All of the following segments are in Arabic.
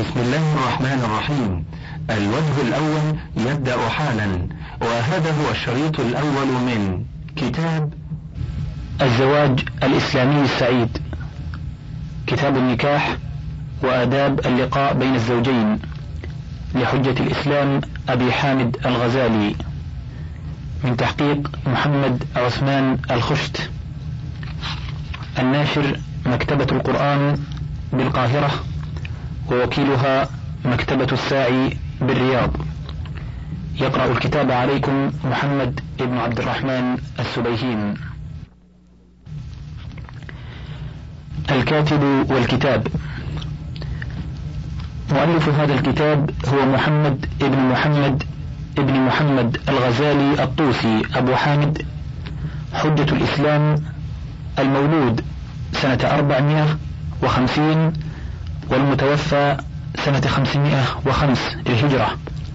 بسم الله الرحمن الرحيم. الوجه الأول يبدأ حالا، وهذا هو الشريط الأول من كتاب الزواج الإسلامي السعيد، كتاب النكاح وآداب اللقاء بين الزوجين، لحجة الإسلام أبي حامد الغزالي، من تحقيق محمد عثمان الخشت. الناشر مكتبة القرآن بالقاهرة، ووكيلها مكتبة الساعي بالرياض. يقرأ الكتاب عليكم محمد بن عبد الرحمن السبيهين. الكاتب والكتاب. مؤلف هذا الكتاب هو محمد ابن محمد الغزالي الطوسي أبو حامد، حجة الإسلام، المولود سنة 450 والمتوفى سنة 505 للهجرة.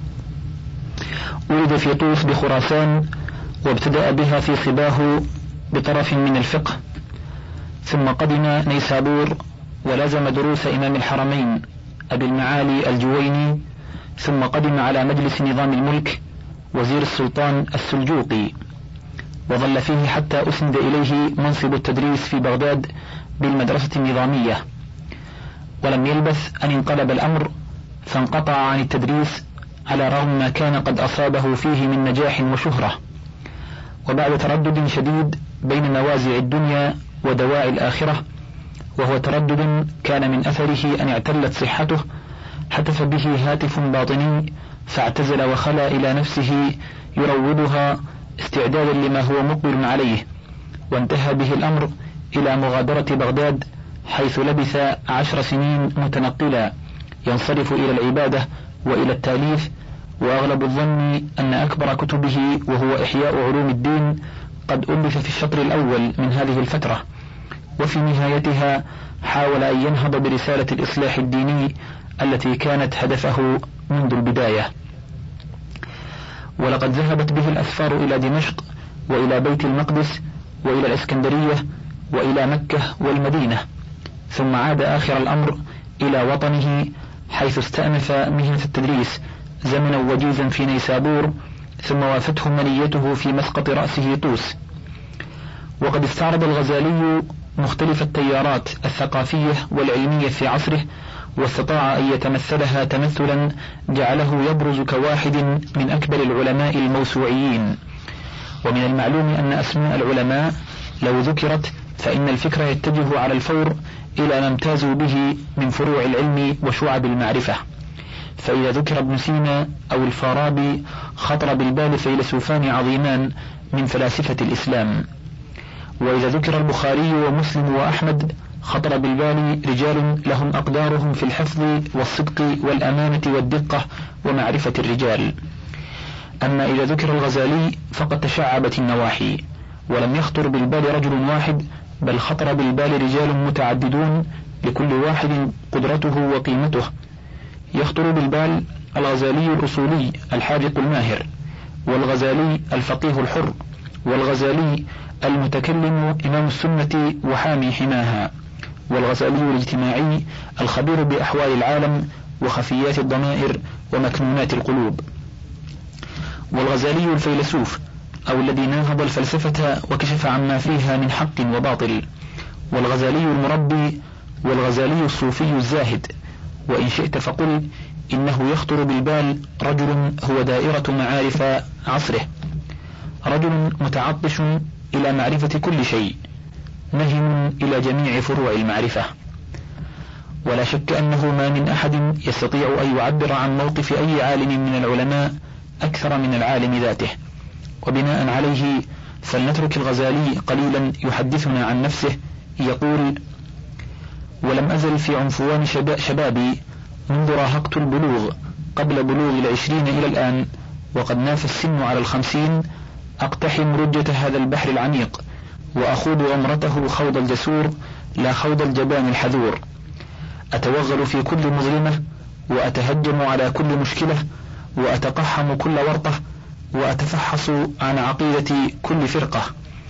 ولد في طوس بخراسان، وابتدأ بها في صباه بطرف من الفقه، ثم قدم نيسابور ولازم دروس إمام الحرمين أبي المعالي الجويني، ثم قدم على مجلس نظام الملك وزير السلطان السلجوقي، وظل فيه حتى أسند إليه منصب التدريس في بغداد بالمدرسة النظامية. ولم يلبث أن انقلب الأمر، فانقطع عن التدريس على رغم ما كان قد أصابه فيه من نجاح وشهرة. وبعد تردد شديد بين نوازع الدنيا ودواعي الآخرة، وهو تردد كان من أثره أن اعتلت صحته، هتف به هاتف باطني فاعتزل وخلى إلى نفسه يروضها استعدادا لما هو مقبل عليه، وانتهى به الأمر إلى مغادرة بغداد، حيث لبث 10 سنين متنقلا ينصرف إلى العبادة وإلى التاليف. وأغلب الظن أن أكبر كتبه وهو إحياء علوم الدين قد ألف في الشطر الأول من هذه الفترة، وفي نهايتها حاول أن ينهض برسالة الإصلاح الديني التي كانت هدفه منذ البداية. ولقد ذهبت به الأسفار إلى دمشق وإلى بيت المقدس وإلى الإسكندرية وإلى مكة والمدينة، ثم عاد آخر الأمر إلى وطنه، حيث استأنف مهنة التدريس زمنا وجيزا في نيسابور، ثم وافته منيته في مسقط رأسه طوس. وقد استعرض الغزالي مختلف التيارات الثقافية والعلمية في عصره، واستطاع أن يتمثلها تمثلا جعله يبرز كواحد من أكبر العلماء الموسوعيين. ومن المعلوم أن أسماء العلماء لو ذكرت فإن الفكر يتجه على الفور إلى ما امتازوا به من فروع العلم وشعب المعرفة. فإذا ذكر ابن سينا أو الفارابي خطر بالبال فيلسوفان عظيمان من فلاسفة الإسلام. وإذا ذكر البخاري ومسلم وأحمد خطر بالبال رجال لهم أقدارهم في الحفظ والصدق والأمانة والدقة ومعرفة الرجال. أما إذا ذكر الغزالي فقد تشعبت النواحي، ولم يخطر بالبال رجل واحد، بل خطر بالبال رجال متعددون لكل واحد قدرته وقيمته. يخطر بالبال الغزالي الأصولي الحاذق الماهر، والغزالي الفقيه الحر، والغزالي المتكلم إمام السنة وحامي حماها، والغزالي الاجتماعي الخبير بأحوال العالم وخفيات الضمائر ومكنونات القلوب، والغزالي الفيلسوف أو الذي ناهض الفلسفة وكشف عما فيها من حق وباطل، والغزالي المربي، والغزالي الصوفي الزاهد. وإن شئت فقل إنه يخطر بالبال رجل هو دائرة معارف عصره، رجل متعطش إلى معرفة كل شيء، نهم إلى جميع فروع المعرفة. ولا شك أنه ما من أحد يستطيع أن يعبر عن موقف أي عالم من العلماء أكثر من العالم ذاته. وبناء عليه فلنترك الغزالي قليلا يحدثنا عن نفسه. يقول: ولم أزل في عنفوان شبابي منذ راهقت البلوغ قبل بلوغ 20 إلى الآن، وقد ناف السن على 50، أقتحم رجة هذا البحر العميق، وأخوض غمرته خوض الجسور لا خوض الجبان الحذور. أتوغل في كل مظلمة، وأتهجم على كل مشكلة، وأتقحم كل ورطة، وأتفحص عن عقيدة كل فرقة،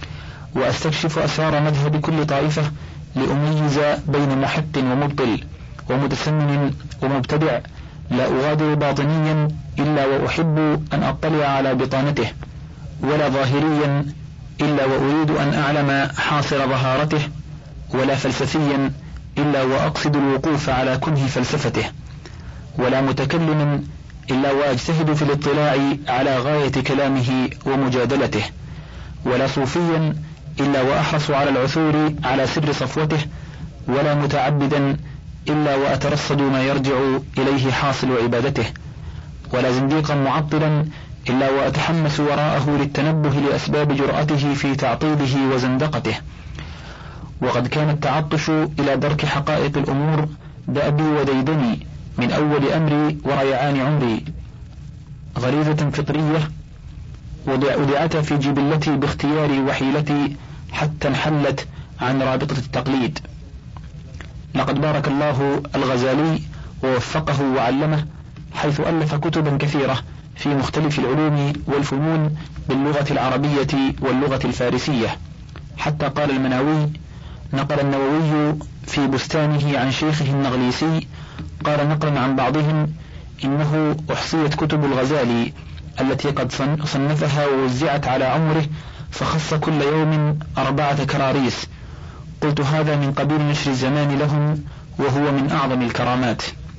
وأستكشف أسرار مذهب كل طائفة لأميز بين محق ومبطل، ومتسنن ومبتدع لا أغادر باطنيا إلا وأحب أن أطلع على بطانته، ولا ظاهريا إلا وأريد أن أعلم حاصر ظهارته، ولا فلسفيا إلا وأقصد الوقوف على كنه فلسفته، ولا متكلما إلا وأجتهد في الاطلاع على غاية كلامه ومجادلته، ولا صوفيا إلا وأحرص على العثور على سر صفوته، ولا متعبدا إلا وأترصد ما يرجع إليه حاصل عبادته، ولا زنديقا معطلا إلا وأتحمس وراءه للتنبه لأسباب جرأته في تعطيله وزندقته. وقد كان التعطش إلى درك حقائق الأمور دأبي وديدني من أول أمري وريعان عمري، غريزة فطرية وضعتها في جبلتي باختياري وحيلتي حتى انحلت عن رابطة التقليد. لقد بارك الله الغزالي ووفقه وعلمه، حيث ألف كتبا كثيرة في مختلف العلوم والفنون باللغة العربية واللغة الفارسية، حتى قال المناوي: نقل النووي في بستانه عن شيخه النغليسي قال نقلا عن بعضهم: إنه أحصيت كتب الغزالي التي قد صنفها ووزعت على عمره، فخص كل يوم 4 كراريس. قلت هذا من قبيل نشر الزمان لهم، وهو من أعظم الكرامات.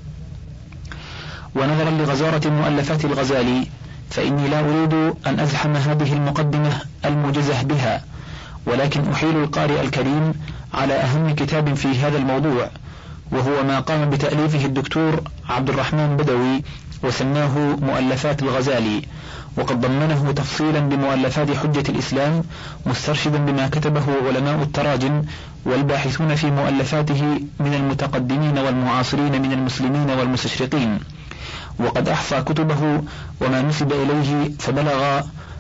ونظرا لغزارة مؤلفات الغزالي فإني لا أريد أن أزحم هذه المقدمة الموجزة بها، ولكن أحيل القارئ الكريم على أهم كتاب في هذا الموضوع، وهو ما قام بتأليفه الدكتور عبد الرحمن بدوي وسماه مؤلفات الغزالي، وقد ضمنه تفصيلا بمؤلفات حجة الإسلام، مسترشدا بما كتبه علماء التراجم والباحثون في مؤلفاته من المتقدمين والمعاصرين من المسلمين والمستشرقين. وقد أحصى كتبه وما نسب إليه فبلغ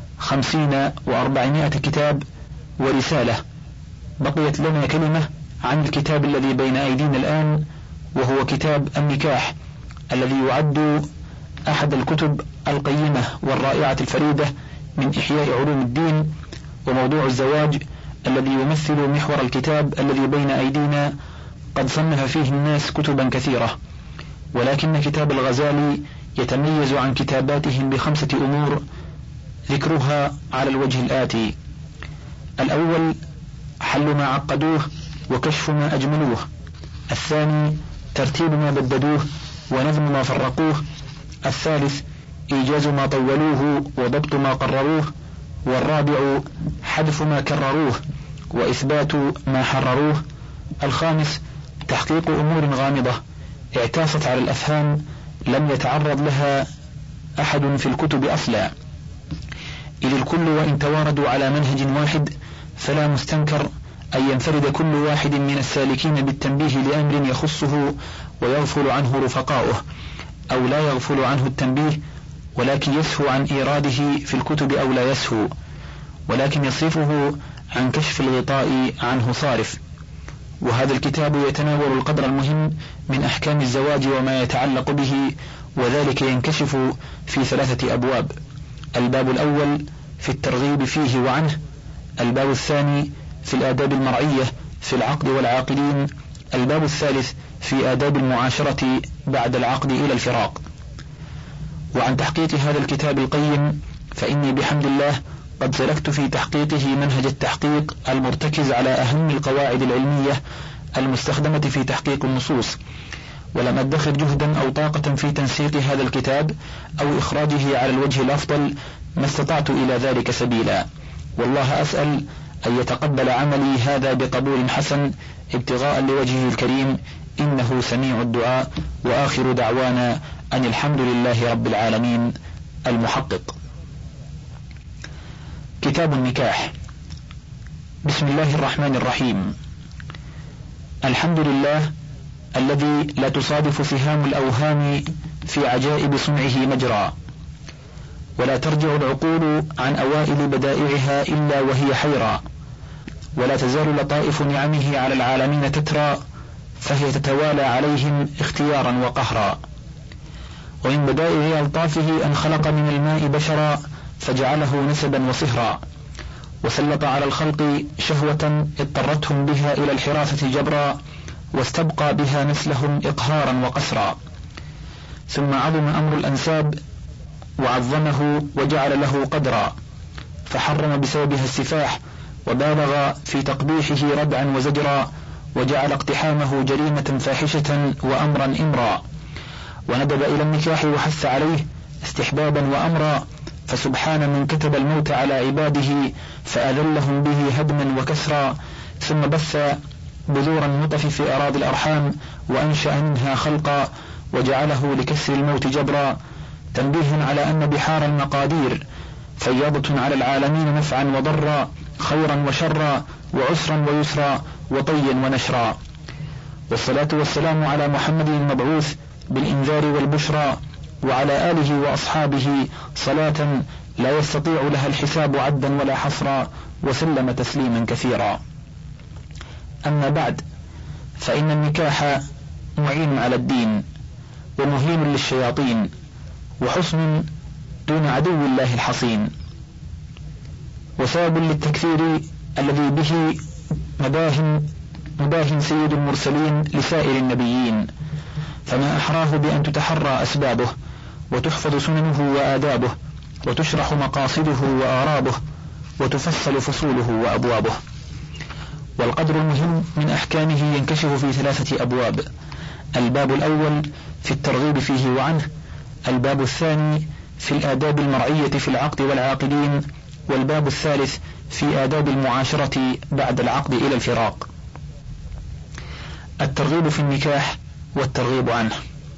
50 و400 كتاب ورسالة. بقيت لنا كلمة عن الكتاب الذي بين أيدينا الآن، وهو كتاب النكاح، الذي يعد أحد الكتب القيمة والرائعة الفريدة من إحياء علوم الدين. وموضوع الزواج الذي يمثل محور الكتاب الذي بين أيدينا قد صنف فيه الناس كتبا كثيرة، ولكن كتاب الغزالي يتميز عن كتاباتهم ب5 أمور ذكرها على الوجه الآتي: الأول حل ما عقدوه وكشف ما أجملوه، الثاني ترتيب ما بددوه ونظم ما فرقوه، الثالث إيجاز ما طولوه وضبط ما قرروه، والرابع حذف ما كرروه وإثبات ما حرروه، الخامس تحقيق أمور غامضة اعتاصت على الأفهام لم يتعرض لها أحد في الكتب أصلا، إذ الكل وإن تواردوا على منهج واحد فلا مستنكر أن ينفرد كل واحد من السالكين بالتنبيه لأمر يخصه ويغفل عنه رفقاؤه، أو لا يغفل عنه التنبيه ولكن يسهو عن إيراده في الكتب، أو لا يسهو ولكن يصرفه عن كشف الغطاء عنه صارف. وهذا الكتاب يتناول القدر المهم من أحكام الزواج وما يتعلق به، وذلك ينكشف في 3 أبواب: الباب الأول في الترغيب فيه وعنه، الباب الثاني في الآداب المرعية في العقد والعاقدين، الباب الثالث في آداب المعاشرة بعد العقد إلى الفراق. وعن تحقيق هذا الكتاب القيم فإني بحمد الله قد سلكت في تحقيقه منهج التحقيق المرتكز على أهم القواعد العلمية المستخدمة في تحقيق النصوص، ولم أدخر جهدا أو طاقة في تنسيق هذا الكتاب أو إخراجه على الوجه الأفضل ما استطعت إلى ذلك سبيلا. والله أسأل أن يتقبل عملي هذا بقبول حسن ابتغاء لوجهه الكريم، إنه سميع الدعاء. وآخر دعوانا أن الحمد لله رب العالمين. المحقق. كتاب النكاح. بسم الله الرحمن الرحيم. الحمد لله الذي لا تصادف سهام الأوهام في عجائب صنعه مجرى، ولا ترجع العقول عن أوائل بدائعها إلا وهي حيرى، ولا تزال لطائف نعمه على العالمين تترى، فهي تتوالى عليهم اختيارا وقهرا. ومن بدائع ألطافه أن خلق من الماء بشرا فجعله نسبا وصهرا، وسلط على الخلق شهوة اضطرتهم بها إلى الحراثة جبرا، واستبقى بها نسلهم إقهارا وقسرا. ثم عظم أمر الأنساب وعظمه وجعل له قدرا، فحرم بسببها السفاح، وبالغ في تقبيحه ردعا وزجرا، وجعل اقتحامه جريمة فاحشة وأمرا إمرا، وندب إلى النكاح وحث عليه استحبابا وأمرا. فسبحان من كتب الموت على عباده فأذلهم به هدما وكسرا، ثم بث بذور النطف في أراضي الأرحام وأنشأ منها خلقا، وجعله لكسر الموت جبرا، تنبيها على أن بحار المقادير فياضة على العالمين نفعا وضرا، خيرا وشرا، وعسرا ويسرا، وطيا ونشرا. والصلاة والسلام على محمد المبعوث بالإنذار والبشرى، وعلى آله وأصحابه صلاة لا يستطيع لها الحساب عدا ولا حصرا، وسلم تسليما كثيرا. أما بعد، فإن النكاح معين على الدين، ومهين للشياطين، وحصن دون عدو الله الحصين، وسبب للتكفير الذي به مباه سيد المرسلين لسائر النبيين، فما أحراه بأن تتحرى أسبابه، وتحفظ سننه وآدابه، وتشرح مقاصده وآرابه، وتفصل فصوله وأبوابه. والقدر المهم من أحكامه ينكشف في 3 أبواب: الباب الأول في الترغيب فيه وعنه، الباب الثاني في الآداب المرعية في العقد والعاقدين، والباب الثالث في آداب المعاشرة بعد العقد إلى الفراق. الترغيب في النكاح والترغيب عنه.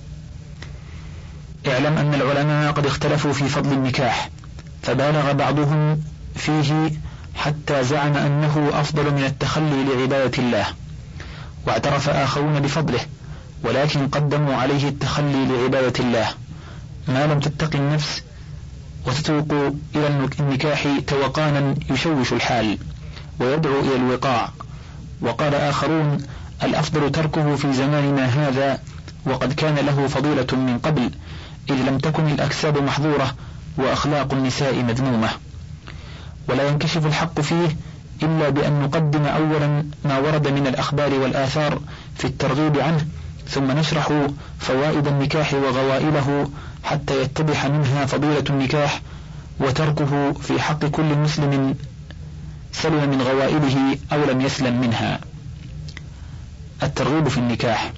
اعلم أن العلماء قد اختلفوا في فضل النكاح، فبالغ بعضهم فيه حتى زعم أنه أفضل من التخلي لعبادة الله، واعترف آخرون بفضله، ولكن قدموا عليه التخلي لعبادة الله ما لم تتق النفس وتتوق إلى النكاح توقانا يشوش الحال ويدعو إلى الوقاع. وقال آخرون: الأفضل تركه في زماننا هذا، وقد كان له فضيلة من قبل، إذ لم تكن الأكساب محظورة وأخلاق النساء مذمومة. ولا ينكشف الحق فيه إلا بأن نقدم أولا ما ورد من الأخبار والآثار في الترغيب عنه، ثم نشرح فوائد النكاح وغوائله حتى يتضح منها فضيلة النكاح، وتركه في حق كل مسلم سلم من غوائله أو لم يسلم منها. الترغيب في النكاح.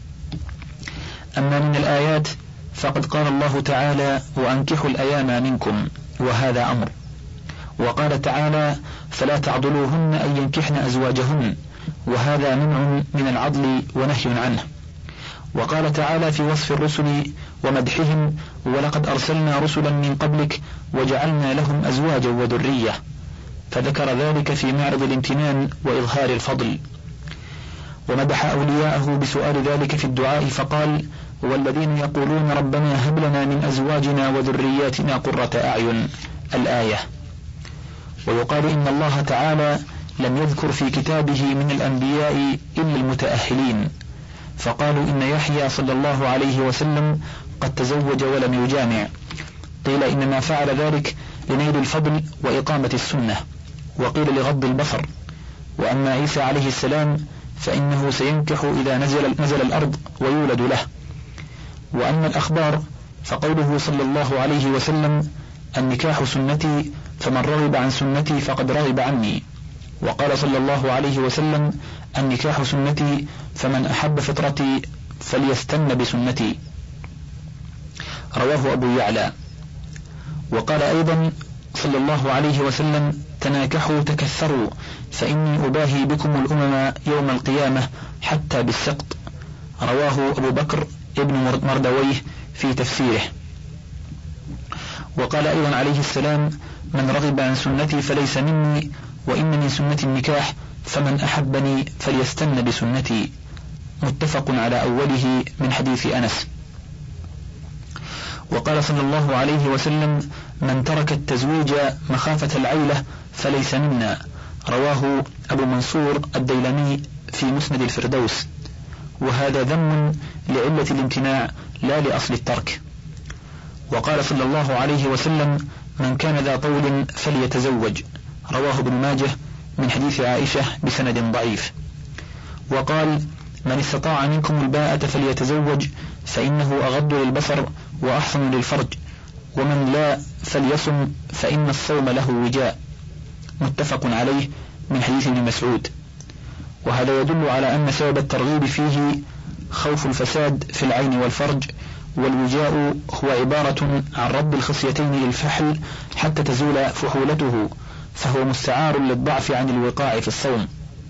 أما من الآيات فقد قال الله تعالى: وأنكحوا الأيام منكم، وهذا أمر. وقال تعالى: فلا تعضلوهن أن ينكحن أزواجهن، وهذا منع من العضل ونهي عنه. وقال تعالى في وصف الرسل ومدحهم: ولقد أرسلنا رسلا من قبلك وجعلنا لهم أزواجا وذرية، فذكر ذلك في معرض الامتنان وإظهار الفضل. ومدح أولياءه بسؤال ذلك في الدعاء فقال: والذين يقولون ربنا هب لنا من أزواجنا وذرياتنا قرة أعين، الآية. ويقال إن الله تعالى لم يذكر في كتابه من الأنبياء إلا المتأهلين، فقالوا إن يحيى صلى الله عليه وسلم قد تزوج ولم يجامع، قيل إنما فعل ذلك لنيل الفضل وإقامة السنة، وقيل لغض البصر. وأما عيسى عليه السلام فإنه سينكح إذا نزل الأرض ويولد له. وأما الأخبار فقوله صلى الله عليه وسلم: النكاح سنتي، فمن رغب عن سنتي فقد رغب عني. وقال صلى الله عليه وسلم: النكاح سنتي، فمن أحب فطرتي فليستن بسنتي، رواه أبو يعلى. وقال أيضا صلى الله عليه وسلم: تناكحوا تكثروا، فإني أباهي بكم الأمم يوم القيامة حتى بالسقط، رواه أبو بكر ابن مردويه في تفسيره. وقال أيضا عليه السلام: من رغب عن سنتي فليس مني، وإن من سنة النكاح، فمن أحبني فليستن بسنتي، متفق على أوله من حديث أنس. وقال صلى الله عليه وسلم: من ترك التزويج مخافة العيلة فليس منا، رواه أبو منصور الديلمي في مسند الفردوس. وهذا ذم لعلة الامتناع لا لأصل الترك. وقال صلى الله عليه وسلم: من كان ذا طول فليتزوج، رواه ابن ماجه من حديث عائشة بسند ضعيف. وقال: من استطاع منكم الباءة فليتزوج فإنه أغض للبصر وأحصن للفرج، ومن لا فليصم فإن الصوم له وجاء. متفق عليه من حديث ابن مسعود. وهذا يدل على أن سبب الترغيب فيه خوف الفساد في العين والفرج، والوجاء هو عبارة عن رد الخصيتين للفحل حتى تزول فحولته، فهو مستعار للضعف عن الوقاع في الصوم.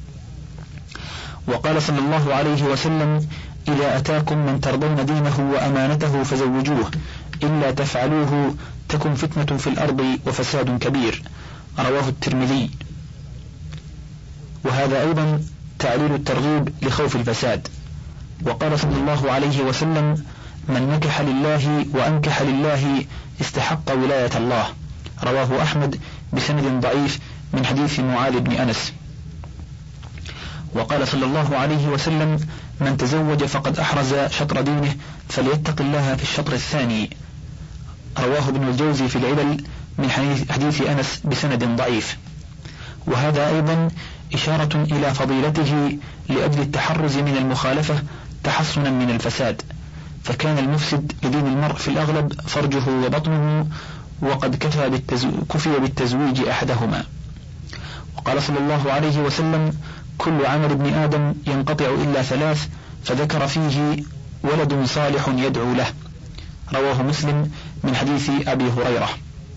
وقال صلى الله عليه وسلم: إذا أتاكم من ترضون دينه وأمانته فزوجوه، إلا تفعلوه تكن فتنة في الأرض وفساد كبير. رواه الترمذي. وهذا أيضا تعليل الترغيب لخوف الفساد. وقال صلى الله عليه وسلم: من نكح لله وأنكح لله استحق ولاية الله. رواه أحمد بسند ضعيف من حديث معاذ بن أنس. وقال صلى الله عليه وسلم: من تزوج فقد أحرز شطر دينه فليتق الله في الشطر الثاني. رواه ابن الجوزي في العلل من حديث أنس بسند ضعيف. وهذا أيضا إشارة إلى فضيلته لأجل التحرز من المخالفة تحصنا من الفساد، فكان المفسد لدين المرء في الأغلب فرجه وبطنه، وقد كفي بالتزويج أحدهما. وقال صلى الله عليه وسلم: كل عمل ابن آدم ينقطع إلا ثلاث، فذكر فيه ولد صالح يدعو له. رواه مسلم من حديث أبي هريرة.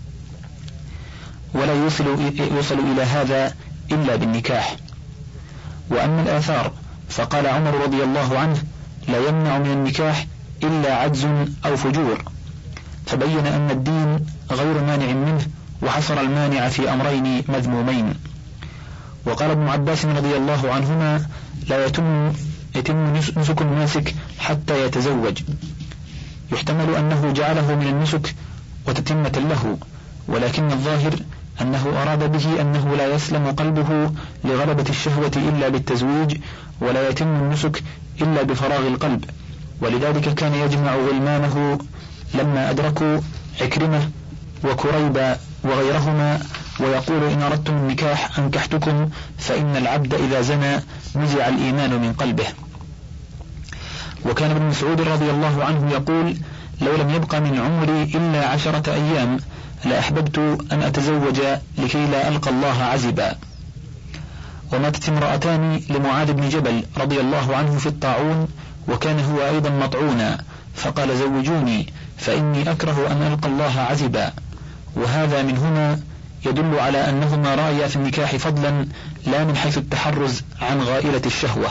ولا يوصل إلى هذا إلا بالنكاح. وأما الآثار فقال عمر رضي الله عنه: لا يمنع من النكاح إلا عجز أو فجور، فبين أن الدين غير مانع منه، وحصر المانع في أمرين مذمومين. وقال ابن عباس رضي الله عنهما: لا يتم نسك الناسك حتى يتزوج. يحتمل أنه جعله من النسك وتتمة له، ولكن الظاهر أنه أراد به أنه لا يسلم قلبه لغلبة الشهوة إلا بالتزويج، ولا يتم النسك إلا بفراغ القلب. ولذلك كان يجمع غلمانه لما أدركوا عكرمة وكريبة وغيرهما، ويقول: إن أردتم النكاح أنكحتكم، فإن العبد إذا زنى نزع الإيمان من قلبه. وكان ابن مسعود رضي الله عنه يقول: لو لم يبق من عمري إلا 10 أيام لأحببت أن أتزوج لكي لا ألقى الله عزبا. وماتت امرأتان لمعاذ بن جبل رضي الله عنه في الطاعون، وكان هو أيضا مطعونا، فقال: زوجوني فإني أكره أن ألقى الله عزبا. وهذا من هنا يدل على أنهما رأيا في النكاح فضلا، لا من حيث التحرز عن غائلة الشهوة.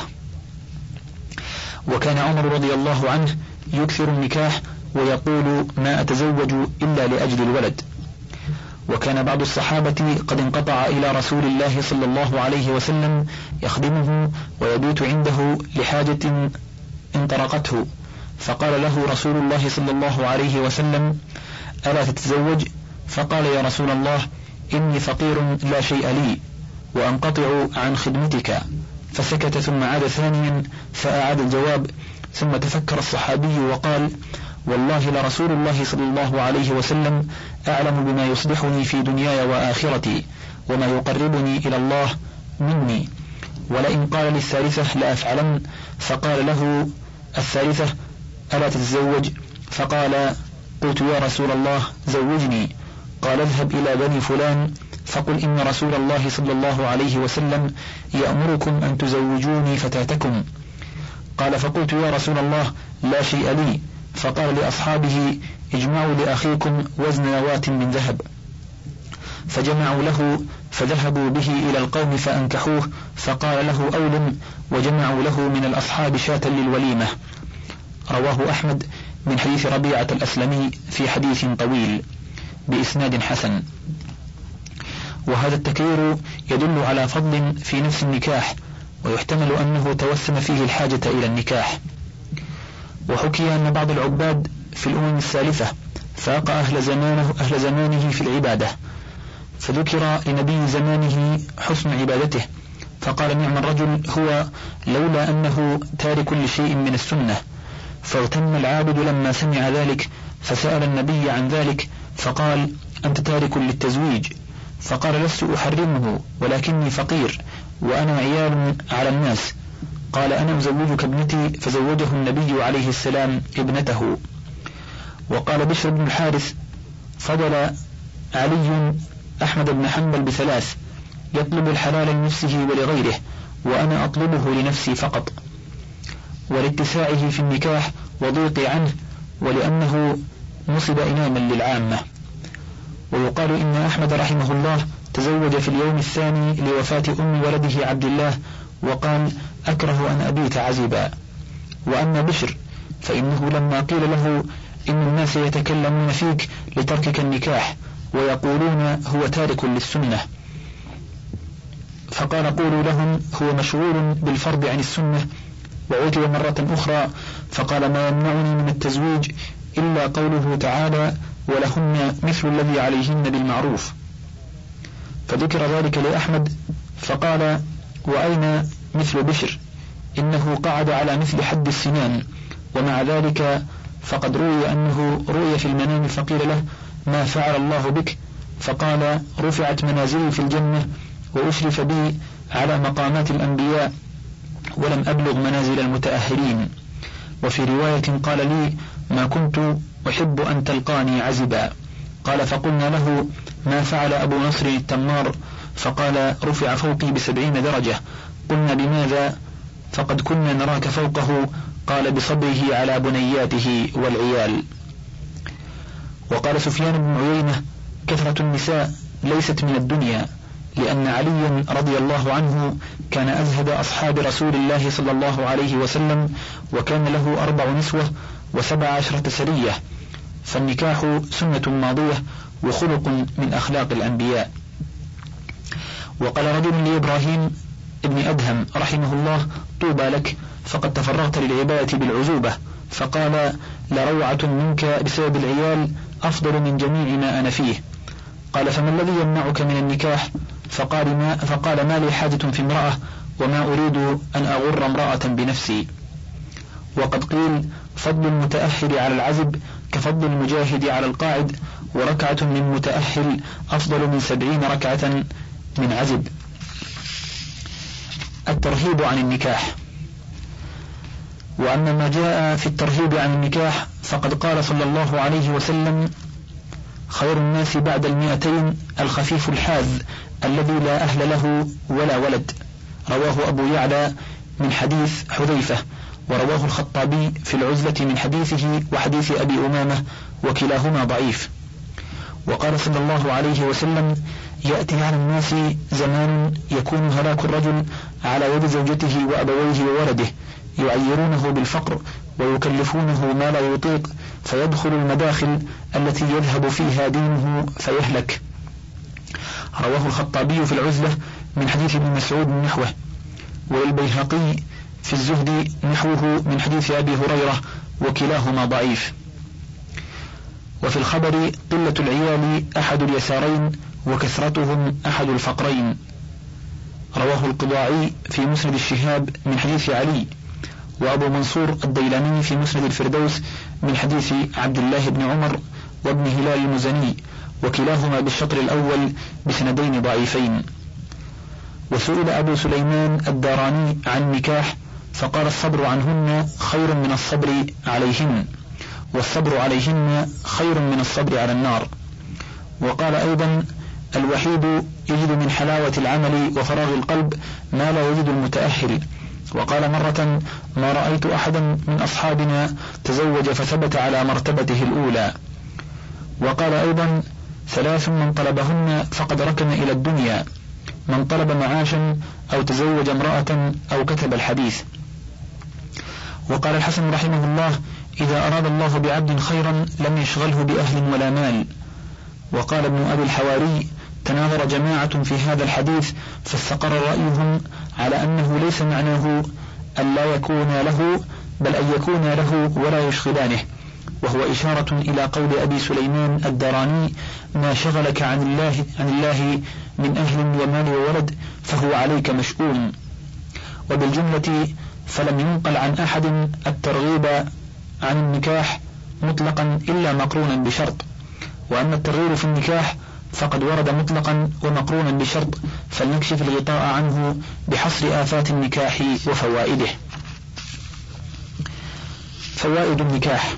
وكان عمر رضي الله عنه يكثر النكاح ويقول: ما أتزوج إلا لأجل الولد. وكان بعض الصحابة قد انقطع إلى رسول الله صلى الله عليه وسلم يخدمه ويبيت عنده لحاجة انطرقته، فقال له رسول الله صلى الله عليه وسلم: ألا تتزوج؟ فقال: يا رسول الله، إني فقير لا شيء لي وأنقطع عن خدمتك. فسكت ثم عاد ثانيا فأعاد الجواب، ثم تفكر الصحابي وقال: والله لرسول الله صلى الله عليه وسلم أعلم بما يصلحني في دنياي وآخرتي وما يقربني إلى الله مني، ولئن قال للثالثة لأفعلن. فقال له الثالثة: ألا تتزوج؟ فقال: قلت يا رسول الله زوجني. قال: اذهب إلى بني فلان فقل إن رسول الله صلى الله عليه وسلم يأمركم أن تزوجوني فتاتكم. قال: فقلت يا رسول الله لا شيء لي. فقال لأصحابه: اجمعوا لأخيكم وزن نواة من ذهب. فجمعوا له، فذهبوا به إلى القوم فأنكحوه، فقال له: أولم، وجمعوا له من الأصحاب شاة للوليمة. رواه أحمد من حديث ربيعة الأسلمي في حديث طويل بإسناد حسن. وهذا التكرير يدل على فضل في نفس النكاح، ويحتمل أنه توسم فيه الحاجة إلى النكاح. وحكي أن بعض العباد في الأمم السالفة فاق أهل زمانه في العبادة، فذكر لنبي زمانه حسن عبادته، فقال: نعم الرجل هو لولا أنه تارك لشيء من السنة. فاغتم العابد لما سمع ذلك، فسأل النبي عن ذلك، فقال: أنت تارك للتزويج؟ فقال: لست أحرمه، ولكني فقير وأنا عيال على الناس. قال أنا أزوجك ابنتي، فزوجه النبي عليه السلام ابنته. وقال بشر بن الحارث فضل علي أحمد بن حنبل بثلاث: يطلب الحلال لنفسه ولغيره، وأنا أطلبه لنفسي فقط، ولاتساعه في النكاح وضيق عنه، ولأنه نصب إماما للعامة. ويقال إن أحمد رحمه الله تزوج في اليوم الثاني لوفاة أم ولده عبد الله، وقال أكره أن أبيت عزبا. وأما بشر فإنه لما قيل له إن الناس يتكلمون فيك لتركك النكاح ويقولون هو تارك للسنة، فقال قولوا لهم هو مشغول بالفرض عن السنة. وعتب مرة أخرى فقال ما يمنعني من التزويج إلا قوله تعالى ولهن مثل الذي عليهن بالمعروف. فذكر ذلك لأحمد فقال وأين مثل بشر؟ إنه قعد على مثل حد السنان، ومع ذلك فقد روي أنه رؤي في المنام فقيل له ما فعل الله بك؟ فقال رفعت منازلي في الجنة وأشرف بي على مقامات الأنبياء ولم أبلغ منازل المتأهلين. وفي رواية قال لي ما كنت أحب أن تلقاني عزبا. قال فقلنا له ما فعل أبو نصر التمار؟ فقال رفع فوقي ب70 درجة. قلنا بماذا؟ فقد كنا نراك فوقه. قال بصبره على بنياته والعيال. وقال سفيان بن عيينة كثرة النساء ليست من الدنيا، لأن عليا رضي الله عنه كان أزهد أصحاب رسول الله صلى الله عليه وسلم، وكان له 4 نسوة و17 سرية، فالنكاح سنة ماضية وخلق من أخلاق الأنبياء. وقال رجل لإبراهيم ابن أدهم رحمه الله طوبى لك فقد تفرغت للعبادة بالعزوبة، فقال لروعة منك بسبب العيال أفضل من جميع ما أنا فيه. قال فما الذي يمنعك من النكاح؟ فقال ما لي حاجة في امرأة وما أريد أن أغر امرأة بنفسي. وقد قيل فضل المتأهل على العزب كفضل المجاهد على القاعد، وركعة من متأهل أفضل من 70 ركعة من عزب. الترهيب عن النكاح. وأما ما جاء في الترهيب عن النكاح فقد قال صلى الله عليه وسلم خير الناس بعد 200 الخفيف الحاذ الذي لا أهل له ولا ولد. رواه أبو يعلى من حديث حذيفة، ورواه الخطابي في العزلة من حديثه وحديث أبي أمامة، وكلاهما ضعيف. وقال صلى الله عليه وسلم يأتي على الناس زمان يكون هلاك الرجل على يد زوجته وأبويه وولده، يعيرونه بالفقر ويكلفونه ما لا يطيق، فيدخل المداخل التي يذهب فيها دينه فيهلك. رواه الخطابي في العزلة من حديث ابن مسعود نحوه، والبيهقي في الزهد نحوه من حديث أبي هريرة، وكلاهما ضعيف. وفي الخبر قلة العيال أحد اليسارين وكثرتهم أحد الفقرين. رواه القضاعي في مسند الشهاب من حديث علي، وأبو منصور الديلمي في مسند الفردوس من حديث عبد الله بن عمر وابن هلال المزني، وكلاهما بالشطر الأول بسندين ضعيفين. وسئل أبو سليمان الداراني عن النكاح فقال الصبر عنهن خير من الصبر عليهن، والصبر عليهن خير من الصبر على النار. وقال أيضا الوحيد يجد من حلاوة العمل وفراغ القلب ما لا يجد المتأهل. وقال مرة ما رأيت أحدا من أصحابنا تزوج فثبت على مرتبته الأولى. وقال أيضا 3 من طلبهن فقد ركن إلى الدنيا: من طلب معاشا أو تزوج امرأة أو كتب الحديث. وقال الحسن رحمه الله إذا أراد الله بعبد خيرا لم يشغله بأهل ولا مال. وقال ابن أبي الحواري تناظر جماعة في هذا الحديث فاستقر رأيهم على أنه ليس معناه أن لا يكون له، بل أن يكون له ولا يشغلانه، وهو إشارة إلى قول أبي سليمان الداراني ما شغلك عن الله من أهل ومال وولد فهو عليك مشؤوم. وبالجملة فلم ينقل عن أحد الترغيب عن النكاح مطلقا إلا مقرونا بشرط. وأما الترغيب في النكاح فقد ورد مطلقا ومقرونا بشرط، فلنكشف الغطاء عنه بحصر آفات النكاح وفوائده. فوائد النكاح: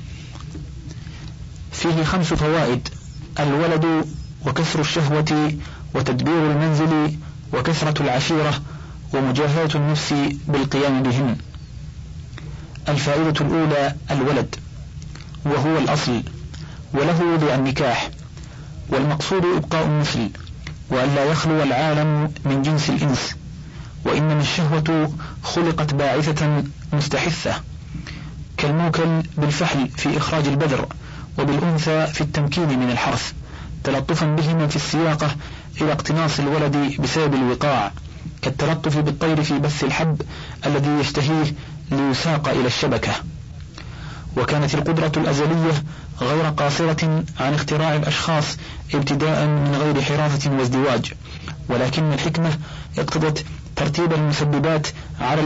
فيه 5 فوائد: الولد، وكسر الشهوة، وتدبير المنزل، وكثرة العشيرة، ومجاهدة النفس بالقيام بهن. الفائدة الأولى: الولد، وهو الأصل، وله وضع النكاح، والمقصود إبقاء النسل، وألا يخلو العالم من جنس الإنس، وإنما الشهوة خلقت باعثة مستحثة، كالموكل بالفحل في إخراج البذر، وبالأنثى في التمكين من الحرث، تلطفا بهما في السياقة إلى اقتناص الولد بسبب الوقاع، كالتلطف بالطير في بث الحب الذي يشتهيه ليساق إلى الشبكة. وكانت القدرة الأزلية غير قاصرة عن اختراع الأشخاص ابتداء من غير حراثة وازدواج، ولكن الحكمة اقتضت ترتيب المسببات على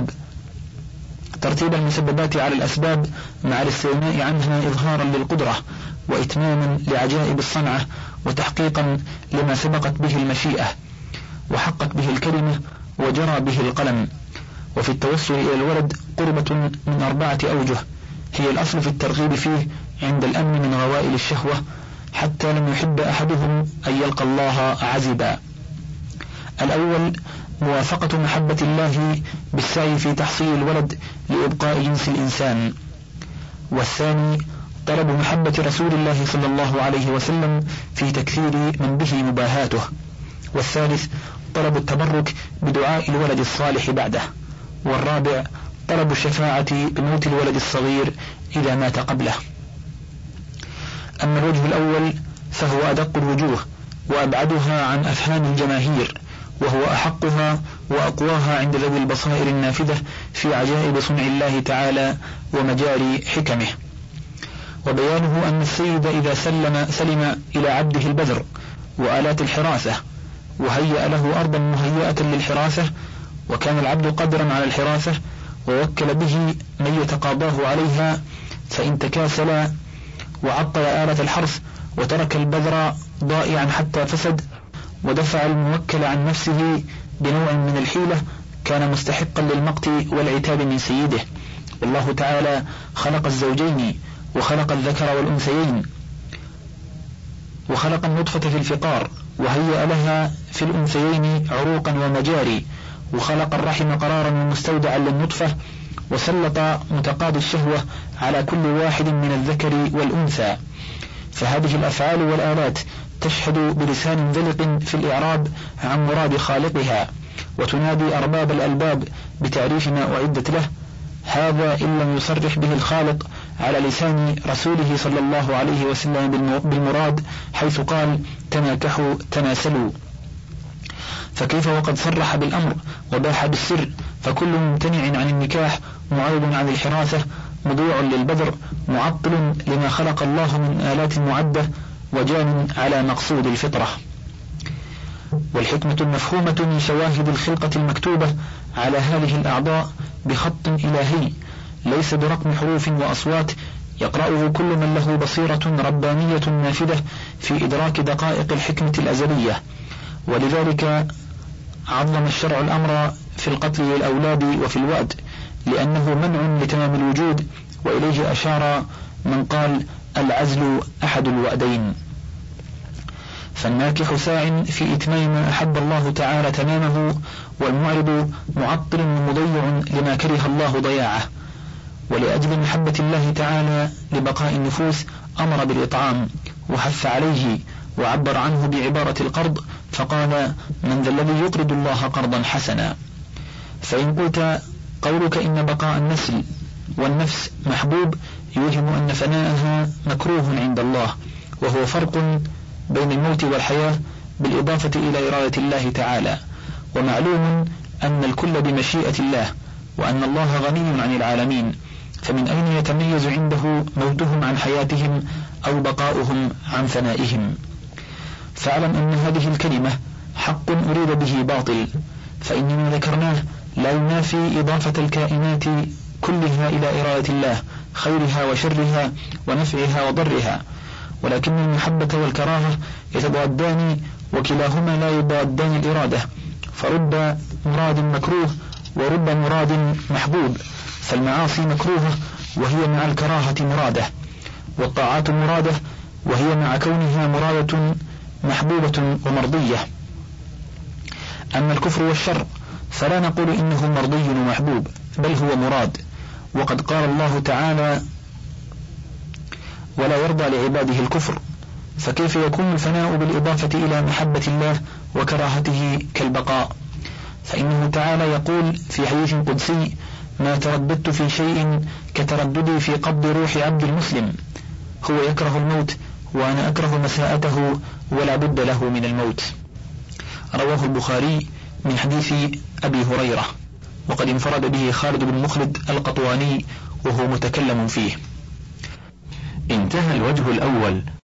الأسباب مع الاستغناء عنها إظهارا للقدرة وإتماما لعجائب الصنعة وتحقيقا لما سبقت به المشيئة وحقت به الكلمة وجرى به القلم. وفي التوصل إلى الولد قربة من 4 أوجه هي الأصل في الترغيب فيه عند الأمن من غوائل الشهوة، حتى لم يحب أحدهم أن يلقى الله عزبا. الأول: موافقة محبة الله بالسعي في تحصيل الولد لإبقاء جنس الإنسان. والثاني: طلب محبة رسول الله صلى الله عليه وسلم في تكثير من به مباهاته. والثالث: طلب التبرك بدعاء الولد الصالح بعده. والرابع: طلب الشفاعة بموت الولد الصغير إذا مات قبله. أما الوجه الأول فهو أدق الوجوه وأبعدها عن أفهام الجماهير، وهو أحقها وأقواها عند ذوي البصائر النافذة في عجائب صنع الله تعالى ومجاري حكمه. وبيانه أن السيد إذا سلم إلى عبده البذر وآلات الحراثة وهيأ له أرضا مهيئة للحراثة، وكان العبد قادرا على الحراثة ووكل به من يتقاضاه عليها، فإن تكاسل وعطل آلة الحرث وترك البذر ضائعا حتى فسد ودفع الموكل عن نفسه بنوع من الحيلة، كان مستحقا للمقت والعتاب من سيده. والله تعالى خلق الزوجين وخلق الذكر والأنثيين، وخلق النطفة في الفقار وهيأ لها في الأنثيين عروقا ومجاري، وخلق الرحم قرارا ومستودعا للنطفة، وسلط متقاضي الشهوة على كل واحد من الذكر والأنثى. فهذه الأفعال والآلات تشهد بلسان ذلق في الإعراب عن مراد خالقها، وتنادي أرباب الألباب بتعريف ما أعدت له، هذا إن لم يصرح به الخالق على لسان رسوله صلى الله عليه وسلم بالمراد، حيث قال: تناكحوا تناسلوا. فكيف وقد صرح بالأمر وباح بالسر، فكل ممتنع عن النكاح معرض عن الحراثة مضيع للبذر معطل لما خلق الله من آلات معدة وجان على مقصود الفطرة. والحكمة المفهومة من شواهد الخلقة المكتوبة على هذه الأعضاء بخط إلهي ليس برقم حروف وأصوات يقرأه كل من له بصيرة ربانية نافذة في إدراك دقائق الحكمة الأزلية. ولذلك عظم الشرع الأمر في القتل للأولاد وفي الوأد، لأنه منع لتمام الوجود، وإليه أشار من قال: العزل أحد الوأدين. فالناكح ساع في إتمام ما أحب الله تعالى تمامه، والمعرض معطل ومضيع لما كره الله ضياعه. ولأجل محبة الله تعالى لبقاء النفوس أمر بالإطعام وحث عليه، وعبر عنه بعبارة القرض فقال: من ذا الذي يقرض الله قرضا حسنا. فإن قلت قولك إن بقاء النسل والنفس محبوب يوهم أن فناءها مكروه عند الله، وهو فرق بين الموت والحياة بالإضافة إلى إرادة الله تعالى. ومعلوم أن الكل بمشيئة الله، وأن الله غني عن العالمين، فمن أين يتميز عنده موتهم عن حياتهم أو بقاؤهم عن فنائهم؟ فاعلم أن هذه الكلمة حق أريد به باطل، فإنما ذكرناه لا ينافي إضافة الكائنات كلها إلى إرادة الله، خيرها وشرها ونفعها وضرها، ولكن المحبة والكراهة يتضادان، وكلاهما لا يضادان الإرادة، فرب مراد مكروه ورب مراد محبوب، فالمعاصي مكروهة وهي مع الكراهة مرادة، والطاعات مرادة وهي مع كونها مرادة محبوبة ومرضية. أما الكفر والشر فلا نقول إنه مرضي ومحبوب، بل هو مراد، وقد قال الله تعالى: ولا يرضى لعباده الكفر، فكيف يكون الفناء بالإضافة إلى محبة الله وكراهته كالبقاء؟ فإنه تعالى يقول في حديث قدسي: ما ترددت في شيء كترددي في قبض روح عبد المسلم، هو يكره الموت وأنا أكره مساءته ولا بد له من الموت. رواه البخاري من حديث أبي هريرة، وقد انفرد به خالد بن مخلد القطواني وهو متكلم فيه. انتهى الوجه الأول.